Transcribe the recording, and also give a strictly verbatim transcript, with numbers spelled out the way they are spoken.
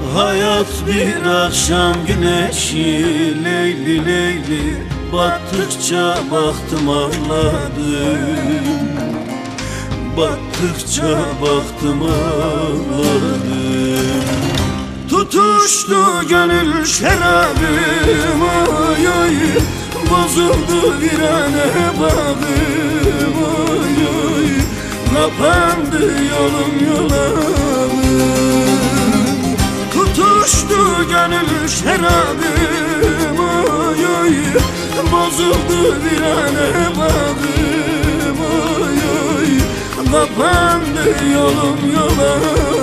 Hayat bir akşam güneşi, leyli leyli, battıkça baktım ağladım. Battıkça baktım ağladım. Tutuştu gönül şerabım, ay ay, bozuldu virane bağım, ay ay, kapandı yolum yolamım. Tutuştu gönül şerabım, ay ay, bozuldu virane bağım, ay ay, kapandı yolum yolamım.